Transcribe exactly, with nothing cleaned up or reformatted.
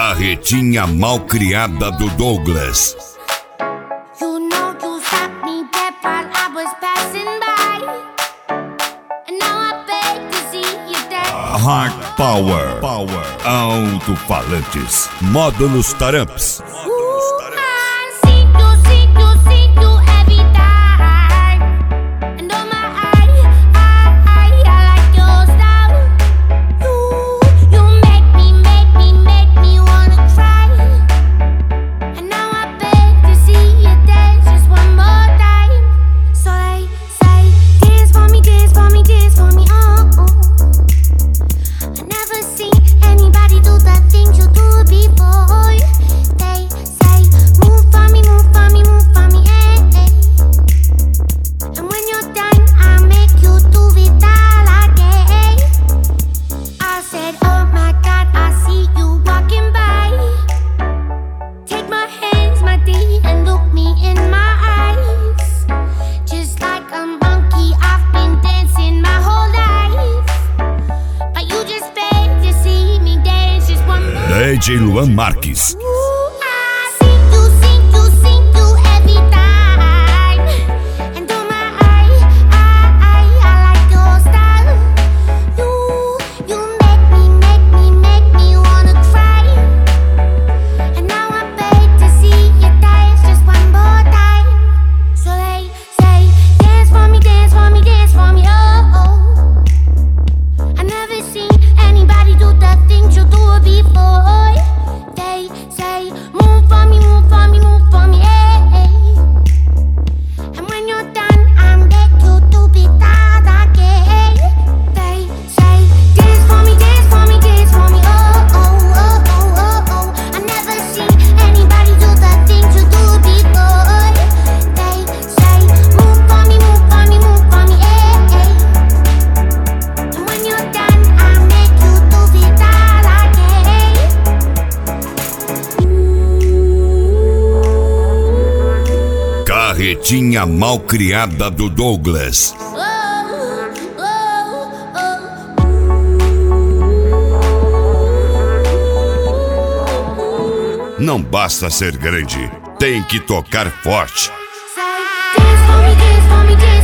Carretinha mal criada do Douglas. Hard Power, Power, alto-falantes, módulos Taramps. D J Luan Marques. Carretinha mal criada do Douglas. Não basta ser grande, tem que tocar forte. Dance for me, dance for me, dance.